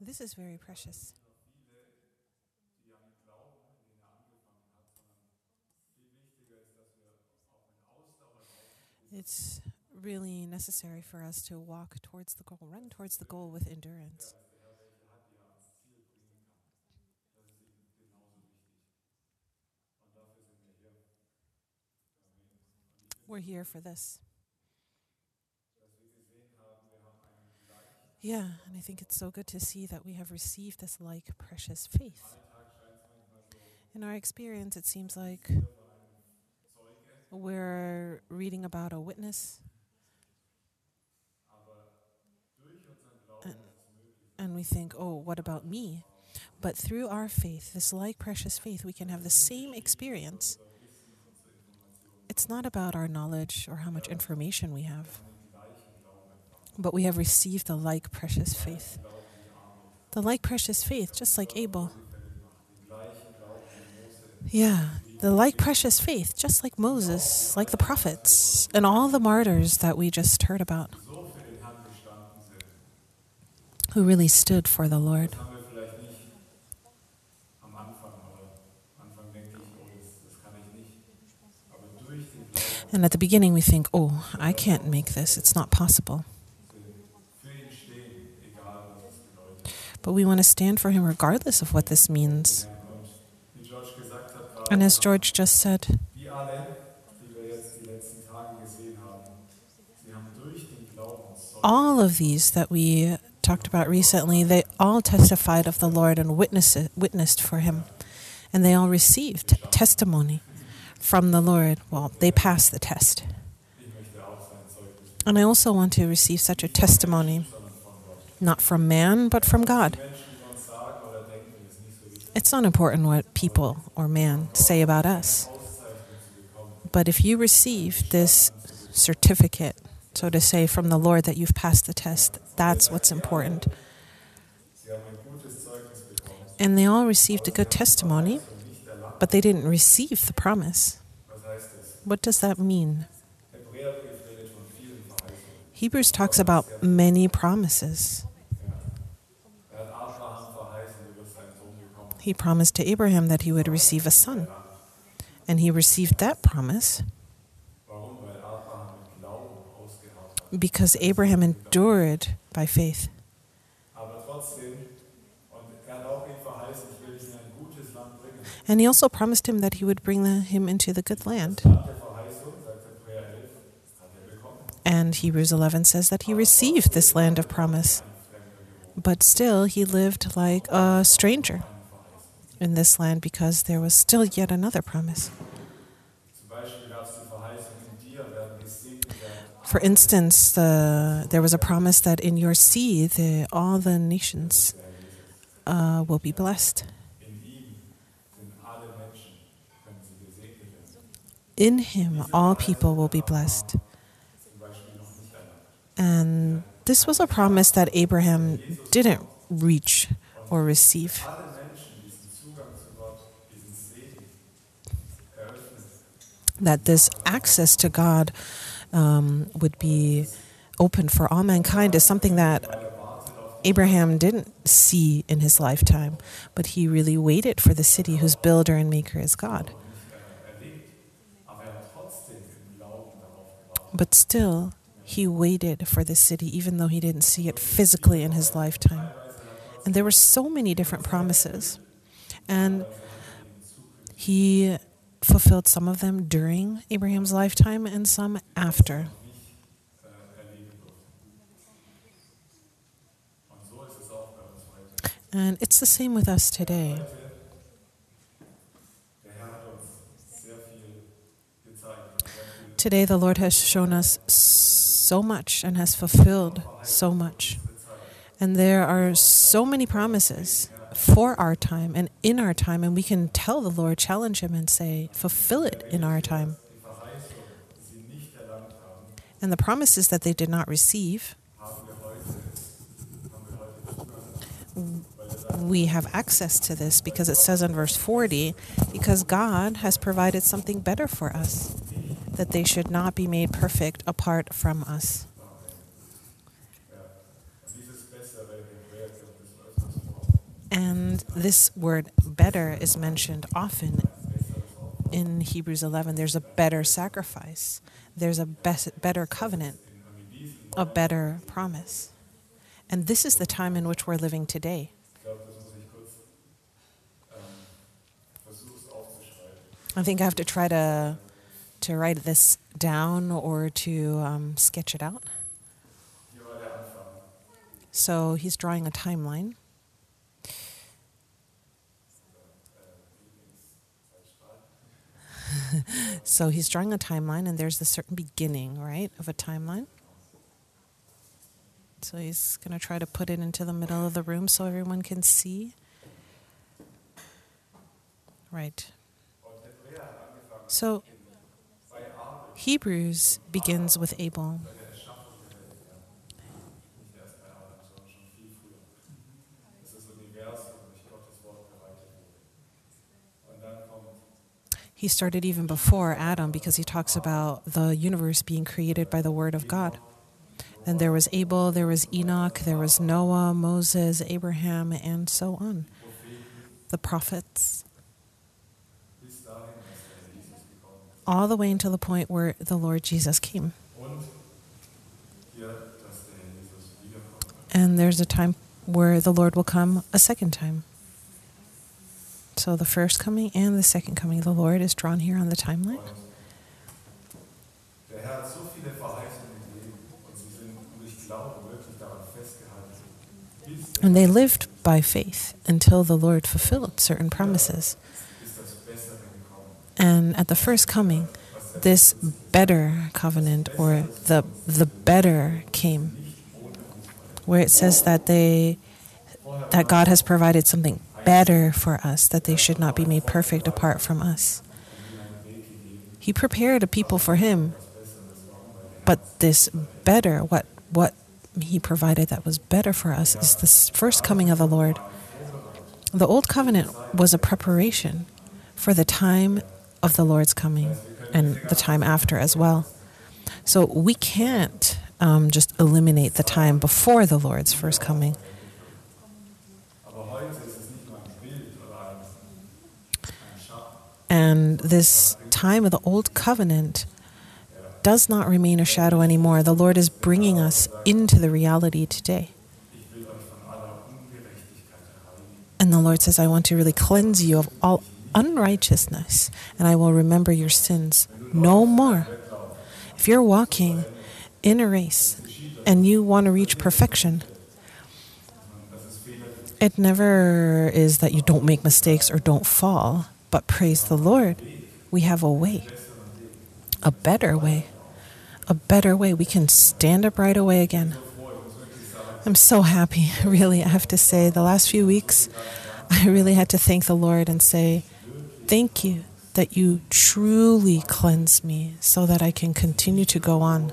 This is very precious. It's really necessary for us to walk towards the goal, run towards the goal with endurance. We're here for this. Yeah, and I think it's so good to see that we have received this like precious faith. In our experience, it seems like we're reading about a witness, and we think, oh, what about me? But through our faith, this like precious faith, we can have the same experience. It's not about our knowledge or how much information we have, but we have received the like precious faith. The like precious faith, just like Abel. Yeah, the like precious faith, just like Moses, like the prophets, and all the martyrs that we just heard about, who really stood for the Lord. And at the beginning we think, oh, I can't make this, it's not possible. But we want to stand for him regardless of what this means. And as George just said, all of these that we talked about recently, they all testified of the Lord and witnessed for him. And they all received testimony from the Lord. Well, they passed the test. And I also want to receive such a testimony, not from man, but from God. It's not important what people or man say about us. But if you receive this certificate, so to say, from the Lord that you've passed the test, that's what's important. And they all received a good testimony, but they didn't receive the promise. What does that mean? Hebrews talks about many promises. He promised to Abraham that he would receive a son. And he received that promise because Abraham endured by faith. And he also promised him that he would bring him into the good land. And Hebrews 11 says that he received this land of promise. But still, he lived like a stranger in this land because there was still yet another promise. For instance, there was a promise that in your seed, all the nations will be blessed. In him, all people will be blessed. And this was a promise that Abraham didn't reach or receive. That this access to God would be open for all mankind is something that Abraham didn't see in his lifetime, but he really waited for the city whose builder and maker is God. But still, he waited for the city, even though he didn't see it physically in his lifetime. And there were so many different promises. And he fulfilled some of them during Abraham's lifetime and some after. And it's the same with us today. Today the Lord has shown us so much and has fulfilled so much. And there are so many promises for our time and in our time, and we can tell the Lord, challenge him and say, fulfill it in our time. And the promises that they did not receive, we have access to this because it says in verse 40, because God has provided something better for us, that they should not be made perfect apart from us. And this word better is mentioned often in Hebrews 11. There's a better sacrifice. There's a better covenant, a better promise. And this is the time in which we're living today. I think I have to try to write this down or to sketch it out. So he's drawing a timeline. So he's drawing a timeline, and there's a certain beginning, right, of a timeline. So he's going to try to put it into the middle of the room so everyone can see. Right. So Hebrews begins with Abel. He started even before Adam because he talks about the universe being created by the word of God. And there was Abel, there was Enoch, there was Noah, Moses, Abraham, and so on. The prophets. All the way until the point where the Lord Jesus came. And there's a time where the Lord will come a second time. So the first coming and the second coming, the Lord is drawn here on the timeline. And they lived by faith until the Lord fulfilled certain promises. And at the first coming, this better covenant, or the better, came, where it says that God has provided something better for us, that they should not be made perfect apart from us. He prepared a people for him, but this better, what he provided that was better for us, is the first coming of the Lord. The old covenant was a preparation for the time of the Lord's coming and the time after as well. So we can't just eliminate the time before the Lord's first coming. And this time of the old covenant does not remain a shadow anymore. The Lord is bringing us into the reality today. And the Lord says, I want to really cleanse you of all unrighteousness, and I will remember your sins no more. If you're walking in a race and you want to reach perfection, it never is that you don't make mistakes or don't fall. But praise the Lord, we have a way, a better way, a better way. We can stand up right away again. I'm so happy, really, I have to say. The last few weeks, I really had to thank the Lord and say, thank you that you truly cleanse me so that I can continue to go on.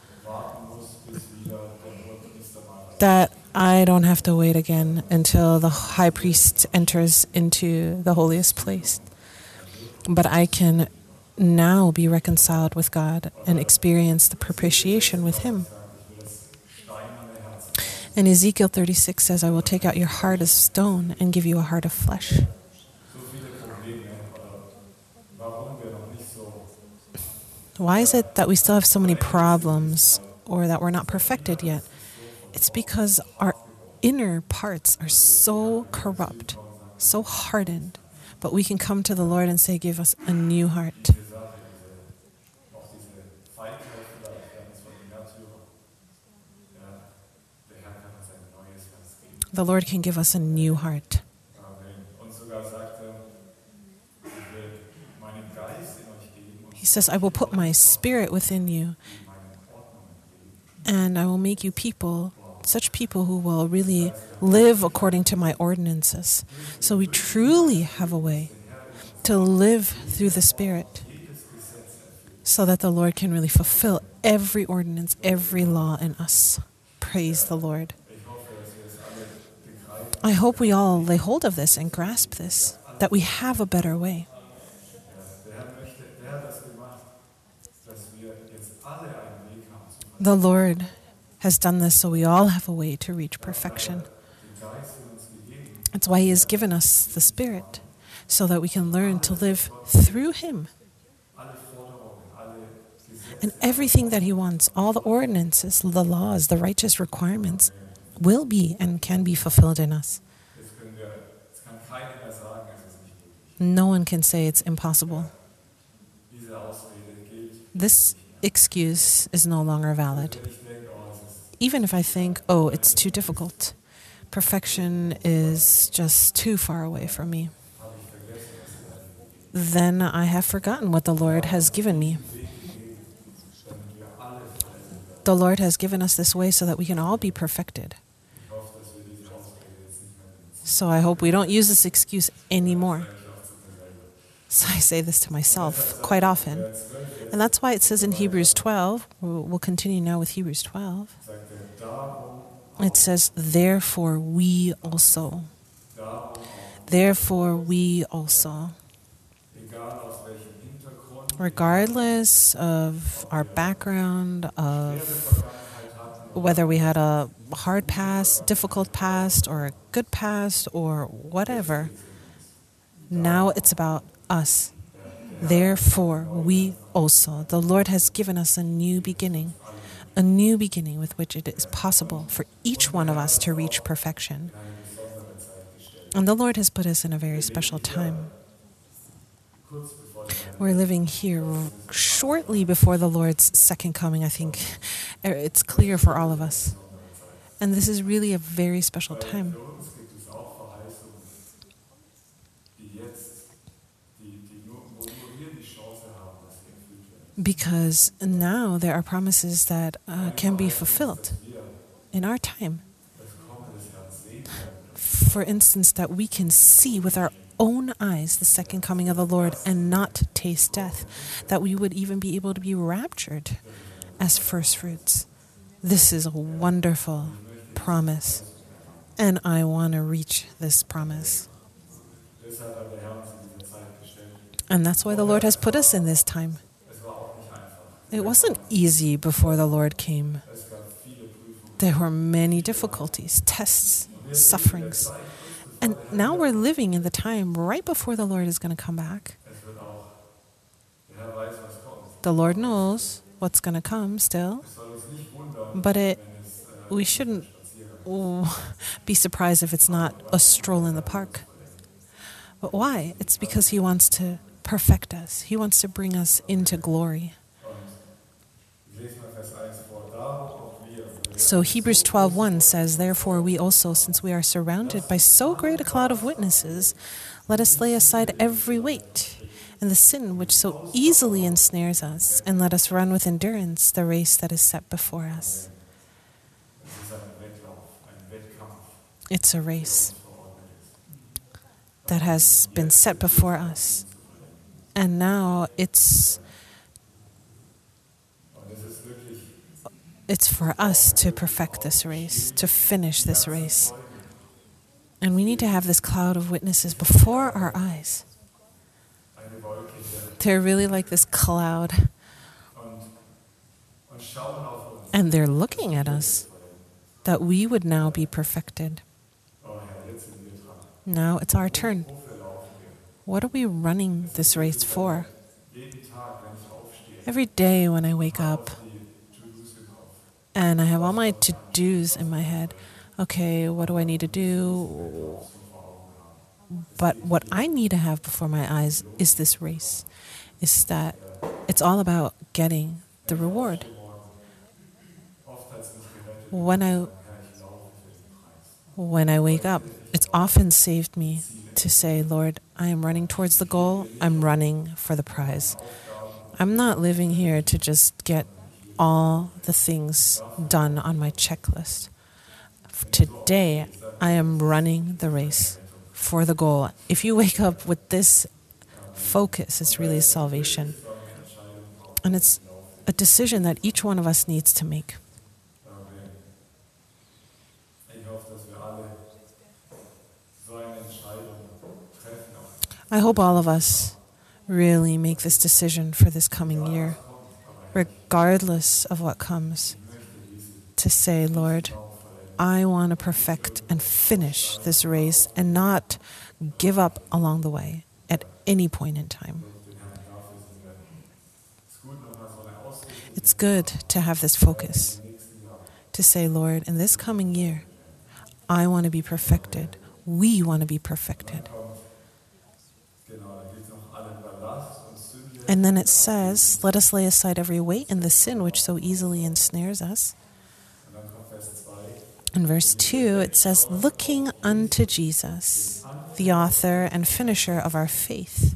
That I don't have to wait again until the high priest enters into the holiest place. But I can now be reconciled with God and experience the propitiation with him. And Ezekiel 36 says, I will take out your heart of stone and give you a heart of flesh. Why is it that we still have so many problems or that we're not perfected yet? It's because our inner parts are so corrupt, so hardened. But we can come to the Lord and say, give us a new heart. The Lord can give us a new heart. He says, I will put my spirit within you, and I will make you people, such people who will really live according to my ordinances. So we truly have a way to live through the Spirit so that the Lord can really fulfill every ordinance, every law in us. Praise the Lord. I hope we all lay hold of this and grasp this, that we have a better way. The Lord has done this so we all have a way to reach perfection. That's why He has given us the Spirit, so that we can learn to live through Him. And everything that He wants, all the ordinances, the laws, the righteous requirements, will be and can be fulfilled in us. No one can say it's impossible. This excuse is no longer valid. Even if I think, oh, it's too difficult. Perfection is just too far away from me. Then I have forgotten what the Lord has given me. The Lord has given us this way so that we can all be perfected. So I hope we don't use this excuse anymore. So I say this to myself quite often. And that's why it says in Hebrews 12, we'll continue now with Hebrews 12. It says, therefore we also. Therefore we also. Regardless of our background, of whether we had a hard past, difficult past, or a good past, or whatever, now it's about us. Therefore, we also. The Lord has given us a new beginning with which it is possible for each one of us to reach perfection. And the Lord has put us in a very special time. We're living here shortly before the Lord's second coming. I think it's clear for all of us. And this is really a very special time. Because now there are promises that can be fulfilled in our time. For instance, that we can see with our own eyes the second coming of the Lord and not taste death. That we would even be able to be raptured as first fruits. This is a wonderful promise. And I want to reach this promise. And that's why the Lord has put us in this time. It wasn't easy before the Lord came. There were many difficulties, tests, sufferings. And now we're living in the time right before the Lord is going to come back. The Lord knows what's going to come still. But we shouldn't be surprised if it's not a stroll in the park. But why? It's because He wants to perfect us. He wants to bring us into glory. So Hebrews 12:1 says, therefore we also, since we are surrounded by so great a cloud of witnesses, let us lay aside every weight and the sin which so easily ensnares us, and let us run with endurance the race that is set before us. It's a race that has been set before us. And now it's for us to perfect this race, to finish this race. And we need to have this cloud of witnesses before our eyes. They're really like this cloud. And they're looking at us, that we would now be perfected. Now it's our turn. What are we running this race for? Every day when I wake up, and I have all my to-dos in my head. Okay, what do I need to do? But what I need to have before my eyes is this race. Is that it's all about getting the reward. When I wake up, it's often saved me to say, Lord, I am running towards the goal. I'm running for the prize. I'm not living here to just get all the things done on my checklist. Today, I am running the race for the goal. If you wake up with this focus, it's really salvation. And it's a decision that each one of us needs to make. I hope all of us really make this decision for this coming year, regardless of what comes, to say, Lord, I want to perfect and finish this race and not give up along the way at any point in time. It's good to have this focus, to say, Lord, in this coming year, I want to be perfected. We want to be perfected. And then it says, let us lay aside every weight and the sin which so easily ensnares us. In verse 2, it says, looking unto Jesus, the author and finisher of our faith.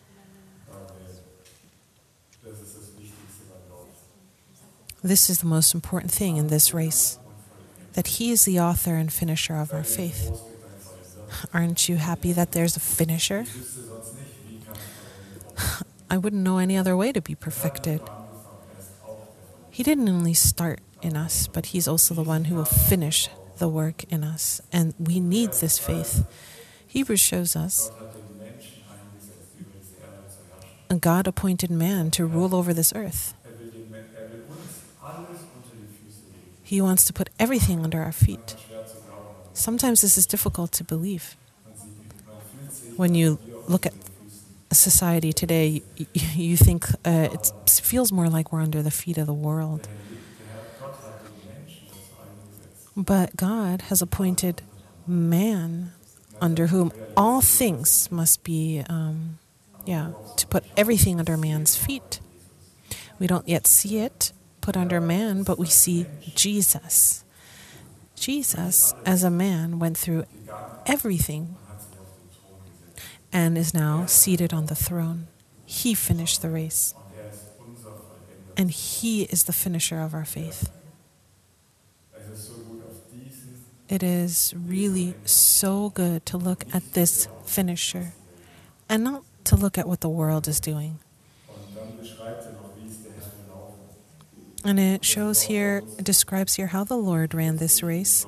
This is the most important thing in this race, that He is the author and finisher of our faith. Aren't you happy that there's a finisher? I wouldn't know any other way to be perfected. He didn't only start in us, but He's also the one who will finish the work in us. And we need this faith. Hebrews shows us God appointed man to rule over this earth. He wants to put everything under our feet. Sometimes this is difficult to believe. When you look at society today, you think it feels more like we're under the feet of the world. But God has appointed man under whom all things must be, to put everything under man's feet. We don't yet see it put under man, but we see Jesus. Jesus, as a man, went through everything and is now seated on the throne. He finished the race. And He is the finisher of our faith. It is really so good to look at this finisher and not to look at what the world is doing. And it shows here, it describes here how the Lord ran this race.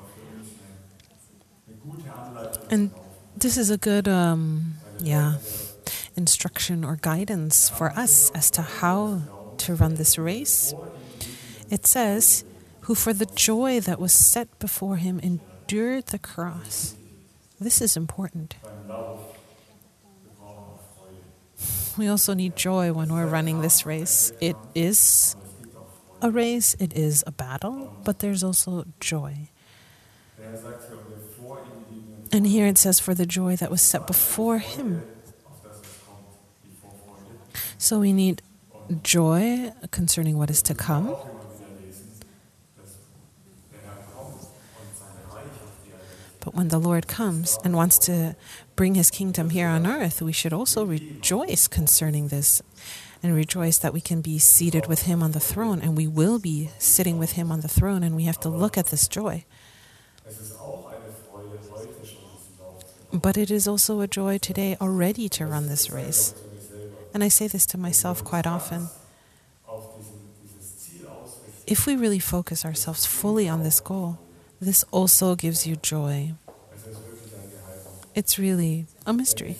And this is a good instruction or guidance for us as to how to run this race. It says, who for the joy that was set before Him endured the cross. This is important. We also need joy when we're running this race. It is a race, it is a battle, but there's also joy. And here it says, for the joy that was set before Him. So we need joy concerning what is to come. But when the Lord comes and wants to bring His kingdom here on earth, we should also rejoice concerning this. And rejoice that we can be seated with Him on the throne, and we will be sitting with Him on the throne, and we have to look at this joy. But it is also a joy today already to run this race. And I say this to myself quite often. If we really focus ourselves fully on this goal, this also gives you joy. It's really a mystery.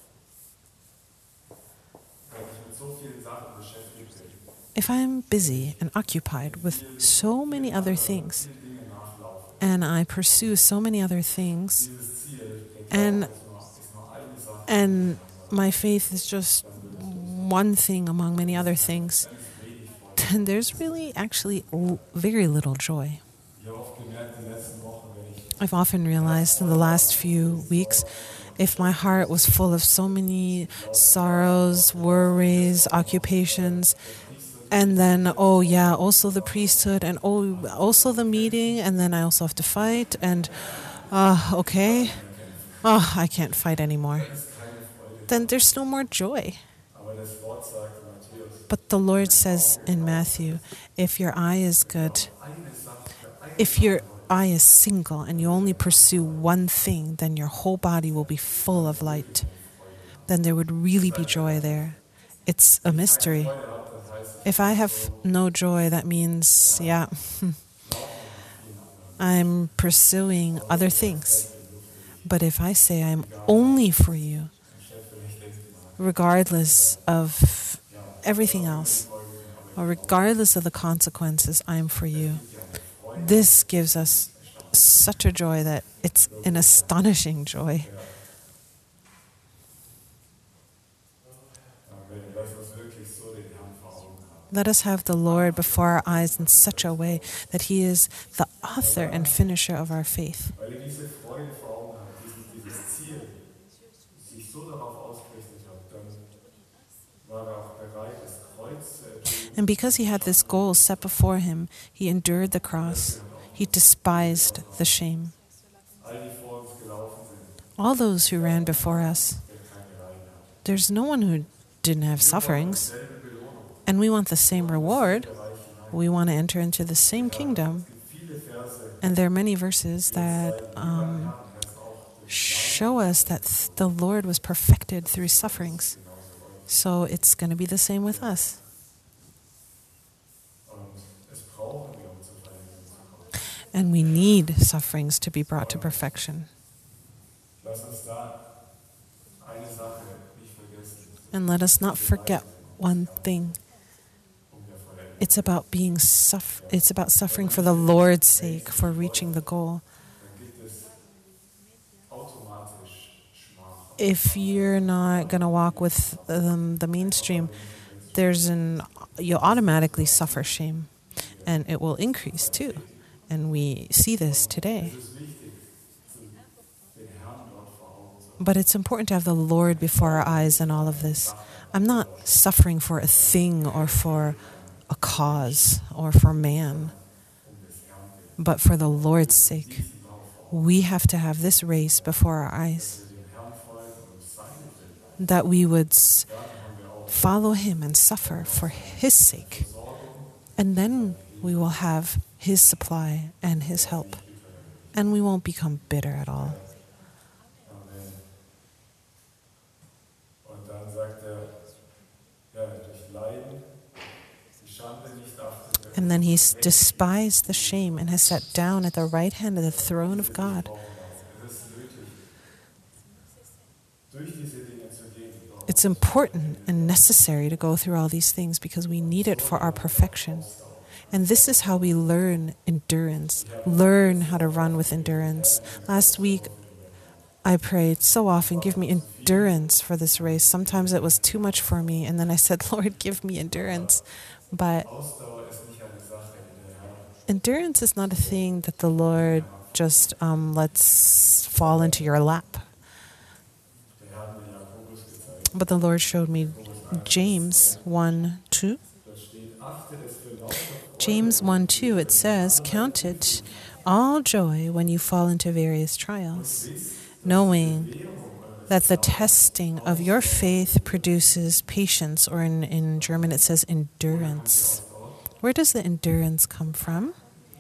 If I'm busy and occupied with so many other things, and I pursue so many other things, and my faith is just one thing among many other things, then there's really actually very little joy. I've often realized in the last few weeks, if my heart was full of so many sorrows, worries, occupations, and then, also the priesthood, and also the meeting, and then I also have to fight, and I can't fight anymore. Then there's no more joy. But the Lord says in Matthew, if your eye is good, if your eye is single and you only pursue one thing, then your whole body will be full of light. Then there would really be joy there. It's a mystery. If I have no joy, that means, I'm pursuing other things. But if I say I'm only for you, regardless of everything else, or regardless of the consequences, I'm for you, this gives us such a joy that it's an astonishing joy. Let us have the Lord before our eyes in such a way that He is the author and finisher of our faith. And because He had this goal set before Him, He endured the cross. He despised the shame. All those who ran before us, there's no one who didn't have sufferings. And we want the same reward. We want to enter into the same kingdom. And there are many verses that show us that the Lord was perfected through sufferings. So it's going to be the same with us. And we need sufferings to be brought to perfection. And let us not forget one thing. It's about it's about suffering for the Lord's sake, for reaching the goal. If you're not going to walk with the mainstream, you'll automatically suffer shame, and it will increase too. And we see this today. But it's important to have the Lord before our eyes in all of this. I'm not suffering for a thing or for a cause or for man, but for the Lord's sake. We have to have this race before our eyes, that we would follow Him and suffer for His sake. And then we will have His supply and His help. And we won't become bitter at all. And then He despised the shame and has sat down at the right hand of the throne of God. It's important and necessary to go through all these things because we need it for our perfection. And this is how we learn endurance, learn how to run with endurance. Last week, I prayed so often, give me endurance for this race. Sometimes it was too much for me, and then I said, Lord, give me endurance. But endurance is not a thing that the Lord just lets fall into your lap. But the Lord showed me James 1:2. James 1:2, it says, "Count it all joy when you fall into various trials, knowing that the testing of your faith produces patience," or in German it says endurance. Where does the endurance come from?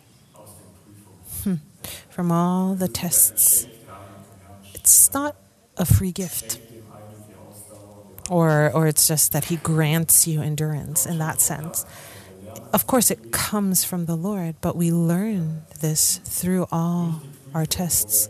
From all the tests. It's not a free gift. Or it's just that He grants you endurance in that sense. Of course, it comes from the Lord, but we learn this through all our tests.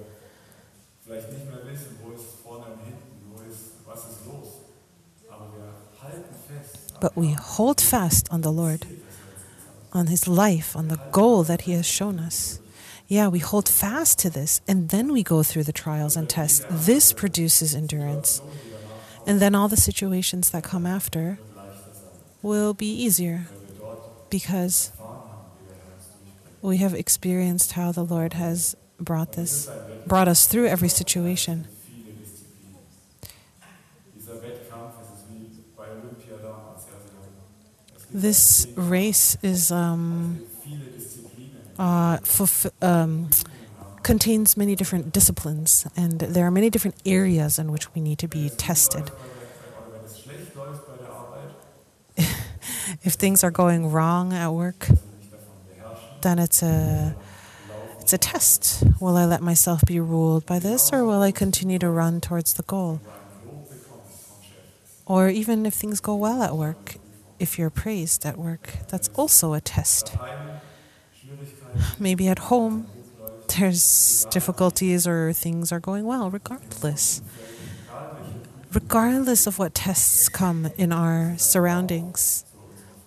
But we hold fast on the Lord, on His life, on the goal that He has shown us. Yeah, we hold fast to this, and then we go through the trials and tests. This produces endurance. And then all the situations that come after will be easier because we have experienced how the Lord has brought us through every situation. This race is contains many different disciplines, and there are many different areas in which we need to be tested. If things are going wrong at work, then it's a test. Will I let myself be ruled by this, or will I continue to run towards the goal? Or even if things go well at work, if you're praised at work, that's also a test. Maybe at home, there's difficulties or things are going well, regardless. Regardless of what tests come in our surroundings,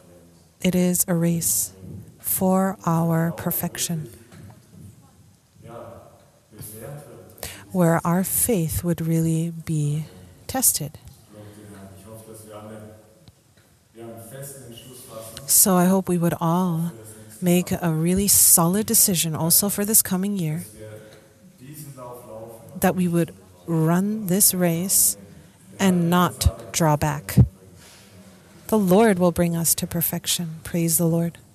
it is a race for our perfection. where our faith would really be tested. So I hope we would all make a really solid decision also for this coming year, that we would run this race and not draw back. The Lord will bring us to perfection. Praise the Lord.